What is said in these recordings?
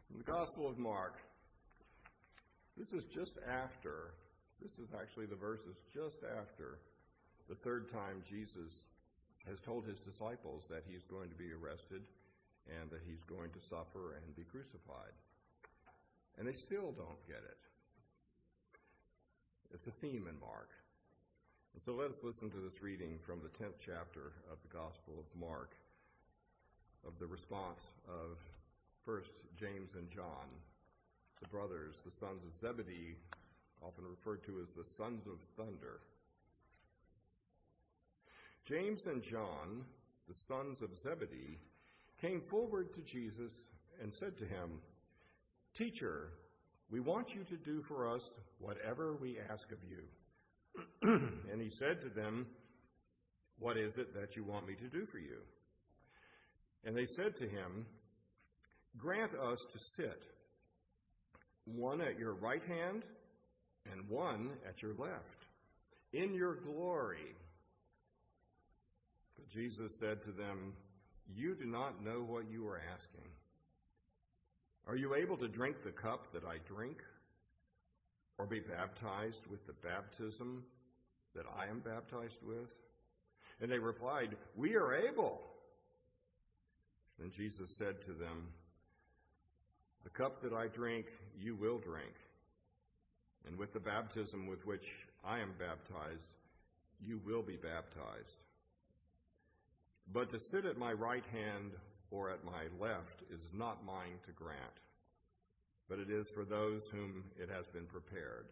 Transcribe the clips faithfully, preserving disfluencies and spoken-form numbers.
In the Gospel of Mark, this is just after, this is actually the verses just after the third time Jesus has told his disciples that he's going to be arrested and that he's going to suffer and be crucified. And they still don't get it. It's a theme in Mark. And so let us listen to this reading from the tenth chapter of the Gospel of Mark, of the response of first James and John, the brothers, the sons of Zebedee, often referred to as the sons of thunder. James and John, the sons of Zebedee, came forward to Jesus and said to him, "Teacher, we want you to do for us whatever we ask of you." And he said to them, "What is it that you want me to do for you?" And they said to him, "Grant us to sit, one at your right hand and one at your left, in your glory." But Jesus said to them, "You do not know what you are asking. Are you able to drink the cup that I drink, or be baptized with the baptism that I am baptized with?" And they replied, "We are able." Then Jesus said to them, "The cup that I drink, you will drink, and with the baptism with which I am baptized, you will be baptized. But to sit at my right hand or at my left is not mine to grant, but it is for those whom it has been prepared."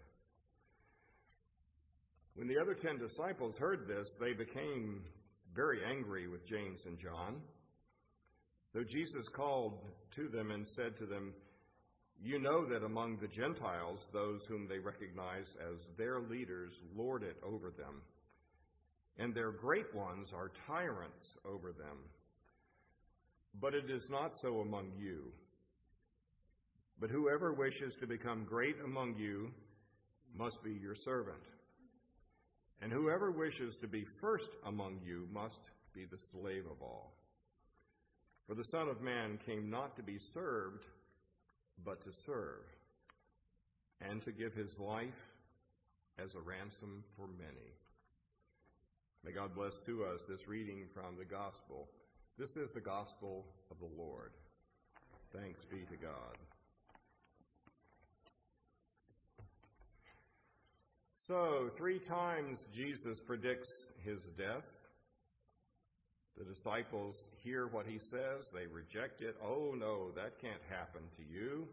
When the other ten disciples heard this, they became very angry with James and John. So Jesus called to them and said to them, "You know that among the Gentiles, those whom they recognize as their leaders lord it over them, and their great ones are tyrants over them. But it is not so among you. But whoever wishes to become great among you must be your servant. And whoever wishes to be first among you must be the slave of all. For the Son of Man came not to be served, but to serve, and to give his life as a ransom for many." May God bless to us this reading from the Gospel. This is the Gospel of the Lord. Thanks be to God. So, three times Jesus predicts his death. The disciples hear what he says. They reject it. "Oh, no, that can't happen to you."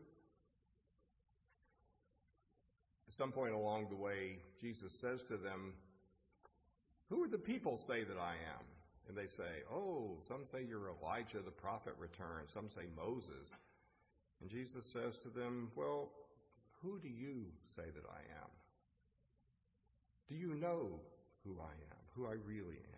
At some point along the way, Jesus says to them, "Who do the people say that I am?" And they say, "Oh, some say you're Elijah, the prophet returned. Some say Moses." And Jesus says to them, "Well, who do you say that I am? Do you know who I am, who I really am?"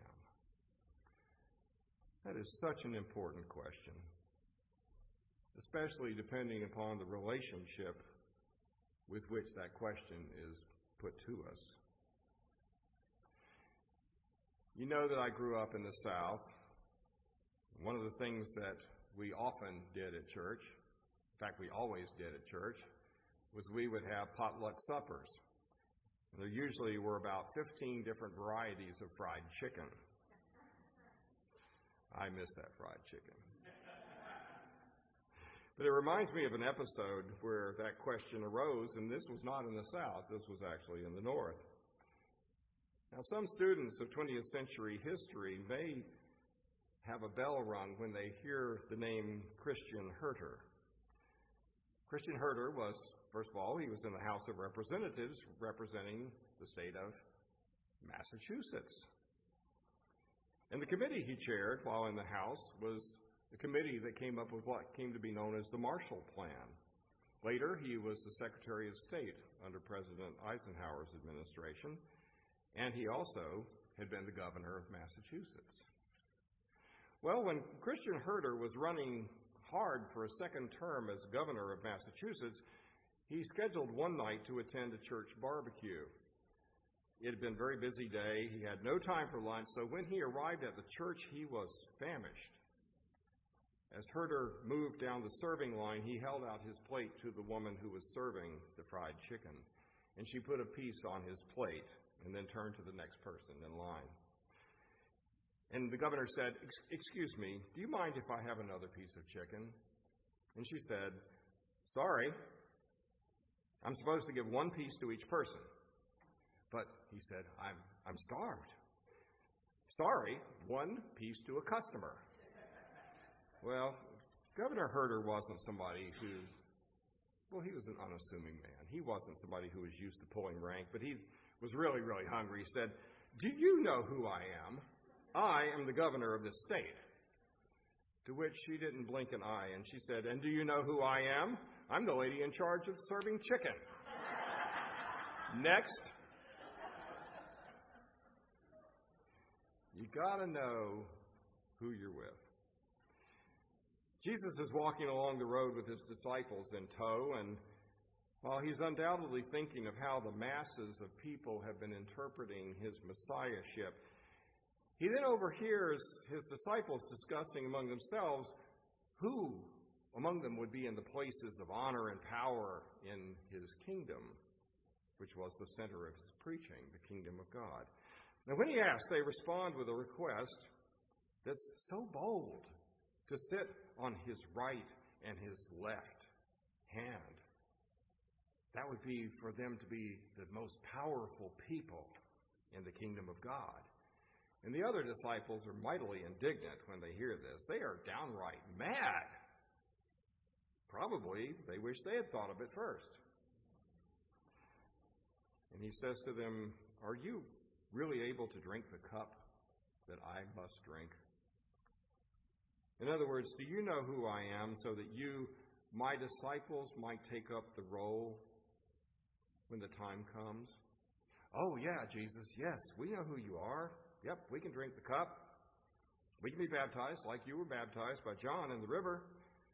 That is such an important question, especially depending upon the relationship with which that question is put to us. You know that I grew up in the South. One of the things that we often did at church, in fact, we always did at church, was we would have potluck suppers. And there usually were about fifteen different varieties of fried chicken. I miss that fried chicken. But it reminds me of an episode where that question arose, and this was not in the South, this was actually in the North. Now, some students of twentieth century history may have a bell rung when they hear the name Christian Herter. Christian Herter was, first of all, he was in the House of Representatives representing the state of Massachusetts. And the committee he chaired while in the House was the committee that came up with what came to be known as the Marshall Plan. Later, he was the Secretary of State under President Eisenhower's administration, and he also had been the governor of Massachusetts. Well, when Christian Herter was running hard for a second term as governor of Massachusetts, he scheduled one night to attend a church barbecue. It had been a very busy day. He had no time for lunch, so when he arrived at the church, he was famished. As Herder moved down the serving line, he held out his plate to the woman who was serving the fried chicken, and she put a piece on his plate and then turned to the next person in line. And the governor said, "Excuse me, do you mind if I have another piece of chicken?" And she said, "Sorry, I'm supposed to give one piece to each person." But he said, I'm, I'm starved. "Sorry, one piece to a customer." Well, Governor Herder wasn't somebody who, well, he was an unassuming man. He wasn't somebody who was used to pulling rank, but he was really, really hungry. He said, "Do you know who I am? I am the governor of this state." To which she didn't blink an eye, and she said, "And do you know who I am? I'm the lady in charge of serving chicken." Next. You gotta know who you're with. Jesus is walking along the road with his disciples in tow, and while he's undoubtedly thinking of how the masses of people have been interpreting his messiahship, he then overhears his disciples discussing among themselves who among them would be in the places of honor and power in his kingdom, which was the center of his preaching, the kingdom of God. Now, when he asks, they respond with a request that's so bold, to sit on his right and his left hand. That would be for them to be the most powerful people in the kingdom of God. And the other disciples are mightily indignant when they hear this. They are downright mad. Probably they wish they had thought of it first. And he says to them, "Are you really able to drink the cup that I must drink?" In other words, do you know who I am so that you, my disciples, might take up the role when the time comes? "Oh, yeah, Jesus, yes, we know who you are. Yep, we can drink the cup. We can be baptized like you were baptized by John in the river."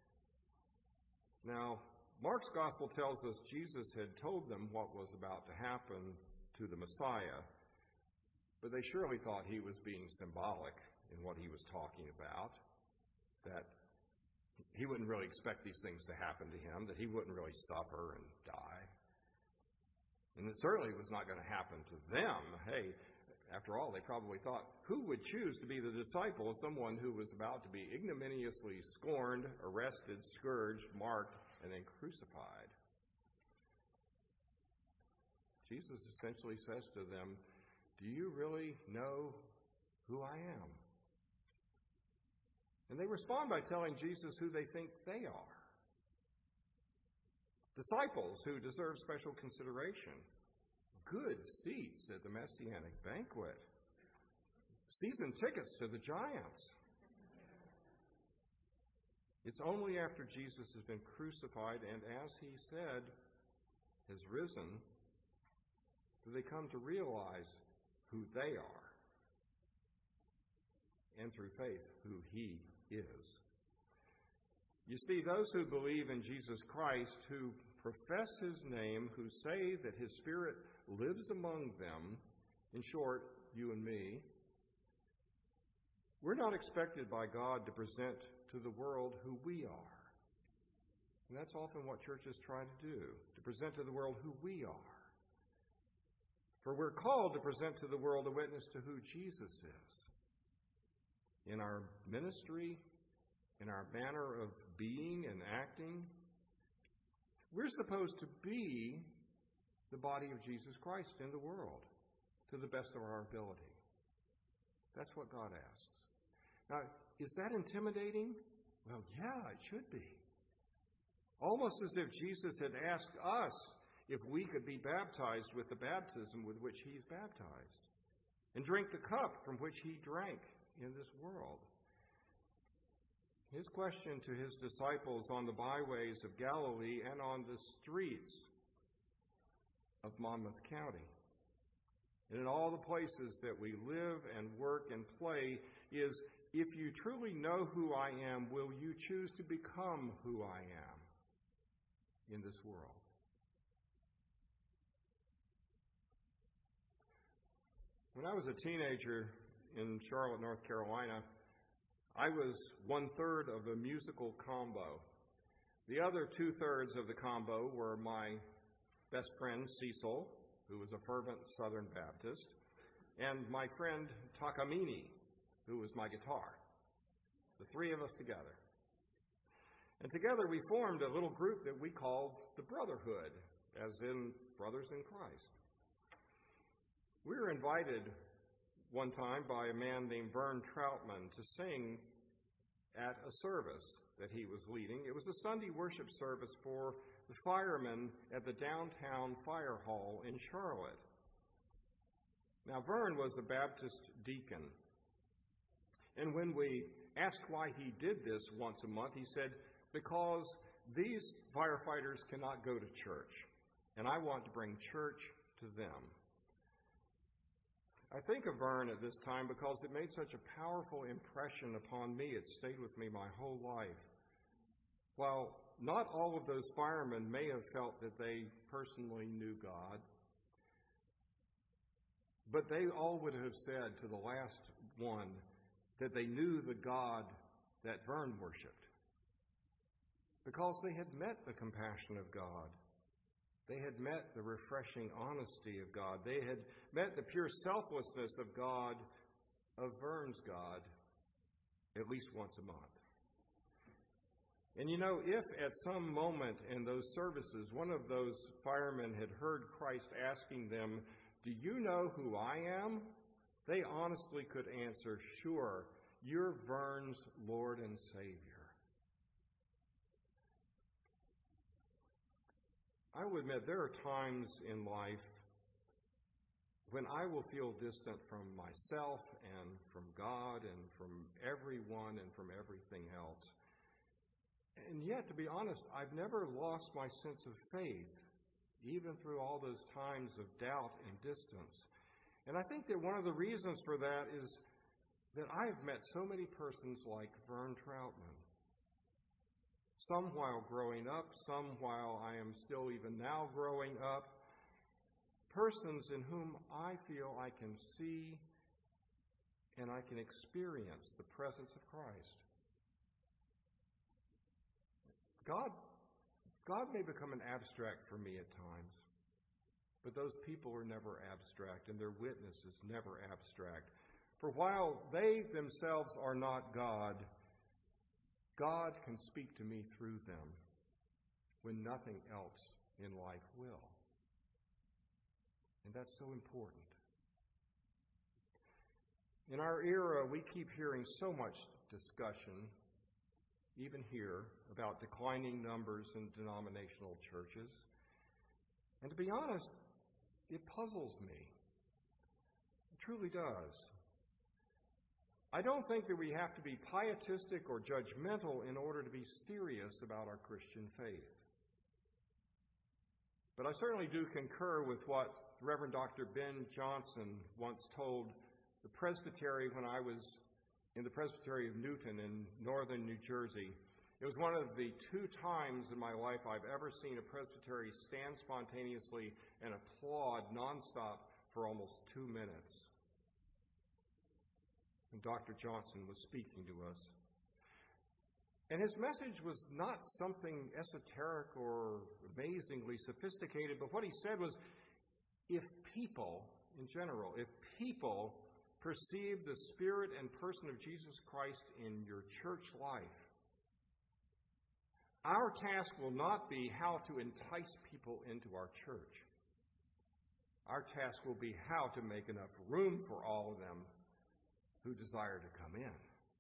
Now, Mark's gospel tells us Jesus had told them what was about to happen to the Messiah, but they surely thought he was being symbolic in what he was talking about, that he wouldn't really expect these things to happen to him, that he wouldn't really suffer and die. And it certainly was not going to happen to them. Hey, after all, they probably thought, who would choose to be the disciple of someone who was about to be ignominiously scorned, arrested, scourged, marked, and then crucified? Jesus essentially says to them, "Do you really know who I am?" And they respond by telling Jesus who they think they are. Disciples who deserve special consideration. Good seats at the Messianic banquet. Season tickets to the Giants. It's only after Jesus has been crucified and, as he said, has risen, do they come to realize who they are, and through faith, who he is. You see, those who believe in Jesus Christ, who profess his name, who say that his Spirit lives among them, in short, you and me, we're not expected by God to present to the world who we are. And that's often what churches try to do, to present to the world who we are. For we're called to present to the world a witness to who Jesus is. In our ministry, in our manner of being and acting, we're supposed to be the body of Jesus Christ in the world to the best of our ability. That's what God asks. Now, is that intimidating? Well, yeah, it should be. Almost as if Jesus had asked us if we could be baptized with the baptism with which he's baptized and drink the cup from which he drank in this world. His question to his disciples on the byways of Galilee and on the streets of Monmouth County and in all the places that we live and work and play is, if you truly know who I am, will you choose to become who I am in this world? When I was a teenager in Charlotte, North Carolina, I was one-third of a musical combo. The other two-thirds of the combo were my best friend, Cecil, who was a fervent Southern Baptist, and my friend Takamini, who was my guitar. The three of us together. And together we formed a little group that we called the Brotherhood, as in brothers in Christ. We were invited one time by a man named Vern Troutman to sing at a service that he was leading. It was a Sunday worship service for the firemen at the downtown fire hall in Charlotte. Now, Vern was a Baptist deacon. And when we asked why he did this once a month, he said, because these firefighters cannot go to church, and I want to bring church to them. I think of Vern at this time because it made such a powerful impression upon me. It stayed with me my whole life. While not all of those firemen may have felt that they personally knew God, but they all would have said to the last one that they knew the God that Vern worshipped, because they had met the compassion of God. They had met the refreshing honesty of God. They had met the pure selflessness of God, of Vern's God, at least once a month. And you know, if at some moment in those services, one of those firemen had heard Christ asking them, "Do you know who I am?" they honestly could answer, "Sure, you're Vern's Lord and Savior." I will admit there are times in life when I will feel distant from myself and from God and from everyone and from everything else. And yet, to be honest, I've never lost my sense of faith, even through all those times of doubt and distance. And I think that one of the reasons for that is that I've met so many persons like Vern Troutman. Some while growing up, some while I am still even now growing up. Persons in whom I feel I can see and I can experience the presence of Christ. God, God may become an abstract for me at times, but those people are never abstract, and their witness is never abstract. For while they themselves are not God, God can speak to me through them when nothing else in life will. And that's so important. In our era, we keep hearing so much discussion, even here, about declining numbers in denominational churches. And to be honest, it puzzles me. It truly does. I don't think that we have to be pietistic or judgmental in order to be serious about our Christian faith. But I certainly do concur with what Reverend Doctor Ben Johnson once told the presbytery when I was in the Presbytery of Newton in northern New Jersey. It was one of the two times in my life I've ever seen a presbytery stand spontaneously and applaud nonstop for almost two minutes. And Doctor Johnson was speaking to us. And his message was not something esoteric or amazingly sophisticated, but what he said was, if people, in general, if people perceive the spirit and person of Jesus Christ in your church life, our task will not be how to entice people into our church. Our task will be how to make enough room for all of them who desire to come in.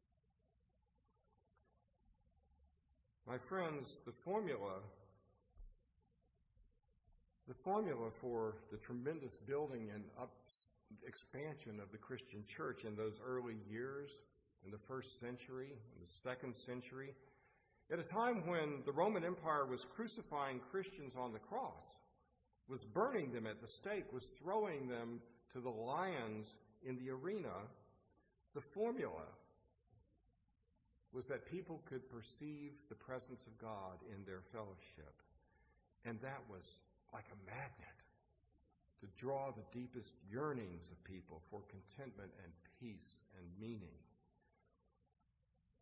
My friends, the formula, the formula for the tremendous building and up, expansion of the Christian church in those early years, in the first century, in the second century, at a time when the Roman Empire was crucifying Christians on the cross, was burning them at the stake, was throwing them to the lions in the arena, the formula was that people could perceive the presence of God in their fellowship. And that was like a magnet to draw the deepest yearnings of people for contentment and peace and meaning.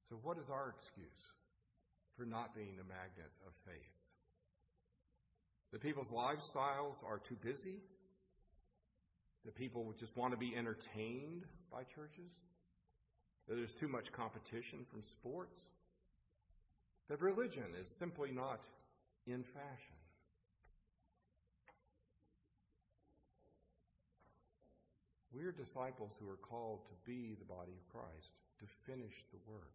So what is our excuse for not being a magnet of faith? The people's lifestyles are too busy? The people just want to be entertained by churches? That there's too much competition from sports? That religion is simply not in fashion? We are disciples who are called to be the body of Christ, to finish the work.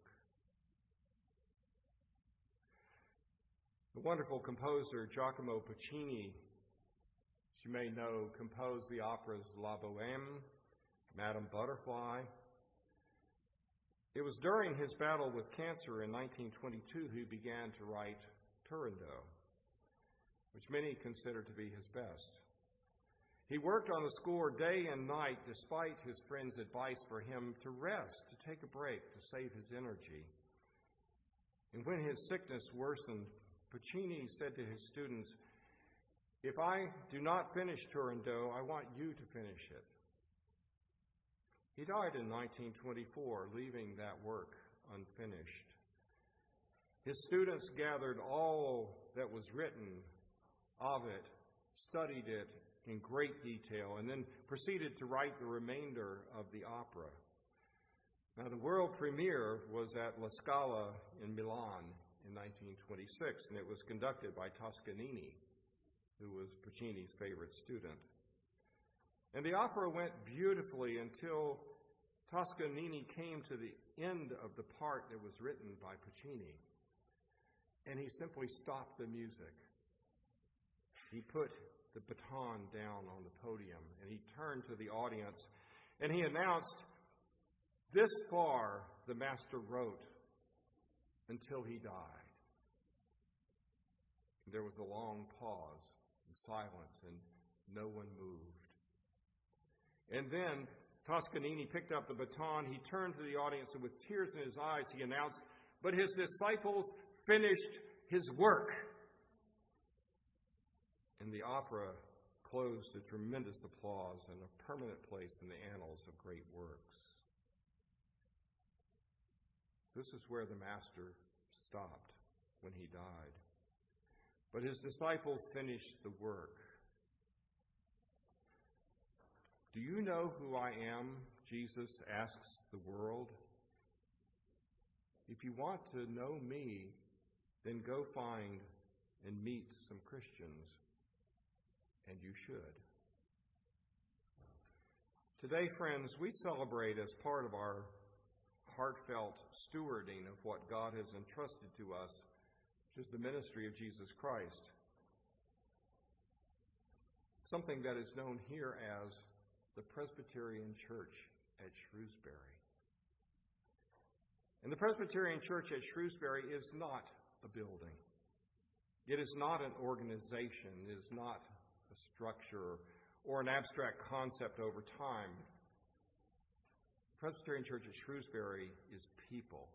The wonderful composer Giacomo Puccini, as you may know, composed the operas La Bohème, Madame Butterfly. It was during his battle with cancer in nineteen twenty-two he began to write Turandot, which many consider to be his best. He worked on the score day and night despite his friends' advice for him to rest, to take a break, to save his energy. And when his sickness worsened, Puccini said to his students, "If I do not finish Turandot, I want you to finish it." He died in nineteen twenty-four, leaving that work unfinished. His students gathered all that was written of it, studied it in great detail, and then proceeded to write the remainder of the opera. Now, the world premiere was at La Scala in Milan in nineteen twenty-six, and it was conducted by Toscanini, who was Puccini's favorite student. And the opera went beautifully until Toscanini came to the end of the part that was written by Puccini, and he simply stopped the music. He put the baton down on the podium, and he turned to the audience, and he announced, "This far the master wrote until he died." There was a long pause and silence, and no one moved. And then Toscanini picked up the baton, he turned to the audience, and with tears in his eyes, he announced, "But his disciples finished his work." And the opera closed to tremendous applause and a permanent place in the annals of great works. This is where the Master stopped when he died. But his disciples finished the work. "Do you know who I am?" Jesus asks the world. "If you want to know me, then go find and meet some Christians. And you should." Today, friends, we celebrate as part of our heartfelt stewarding of what God has entrusted to us, which is the ministry of Jesus Christ, something that is known here as the Presbyterian Church at Shrewsbury. And the Presbyterian Church at Shrewsbury is not a building. It is not an organization. It is not a structure or an abstract concept over time. The Presbyterian Church at Shrewsbury is people.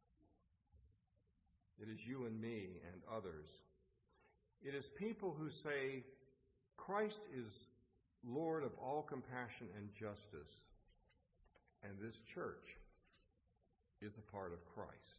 It is you and me and others. It is people who say, Christ is Lord of all compassion and justice, and this church is a part of Christ.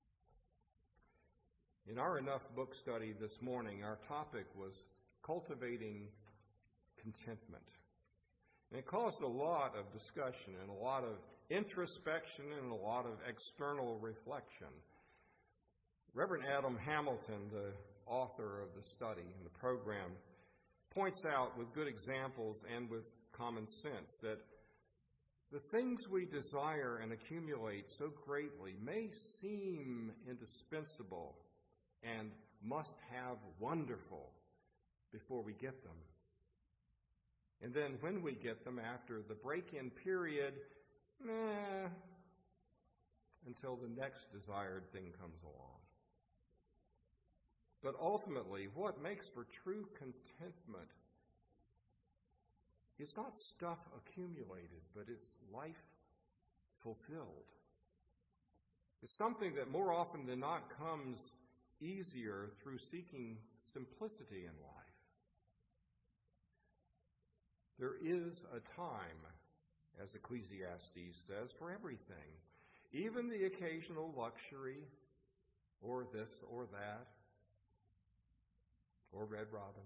In our Enough book study this morning, our topic was cultivating contentment. And it caused a lot of discussion and a lot of introspection and a lot of external reflection. Reverend Adam Hamilton, the author of the study and the program, points out with good examples and with common sense that the things we desire and accumulate so greatly may seem indispensable and must have wonderful before we get them. And then when we get them after the break-in period, eh, until the next desired thing comes along. But ultimately, what makes for true contentment is not stuff accumulated, but it's life fulfilled. It's something that more often than not comes easier through seeking simplicity in life. There is a time, as Ecclesiastes says, for everything. even the occasional luxury, or this or that, or Red Robin.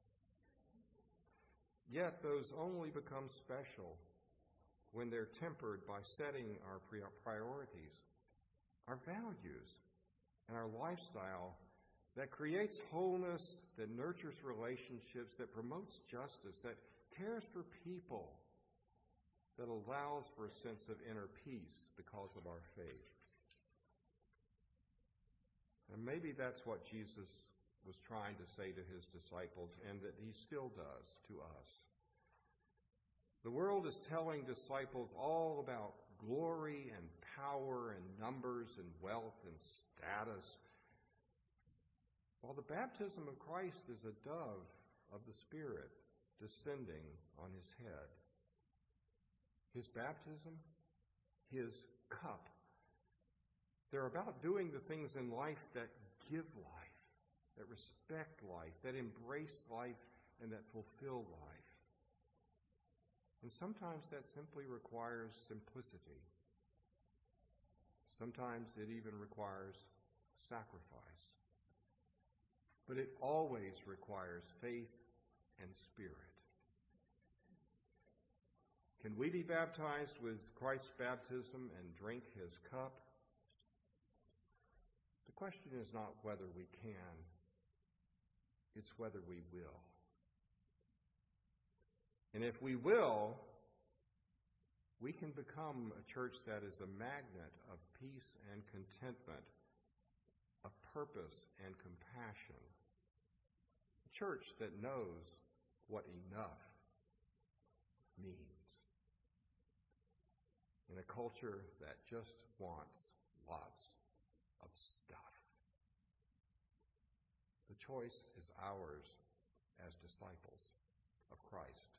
Yet those only become special when they're tempered by setting our priorities, our values, and our lifestyle that creates wholeness, that nurtures relationships, that promotes justice, that cares for people, that allows for a sense of inner peace because of our faith. And maybe that's what Jesus was trying to say to his disciples, and that he still does to us. The world is telling disciples all about glory and power and numbers and wealth and status, while the baptism of Christ is a dove of the Spirit descending on his head. His baptism, his cup, they're about doing the things in life that give life, that respect life, that embrace life, and that fulfill life. And sometimes that simply requires simplicity. Sometimes it even requires sacrifice. But it always requires faith and spirit. Can we be baptized with Christ's baptism and drink his cup? The question is not whether we can, it's whether we will. And if we will, we can become a church that is a magnet of peace and contentment, of purpose and compassion. A church that knows what enough means. In a culture that just wants lots of stuff. The choice is ours as disciples of Christ.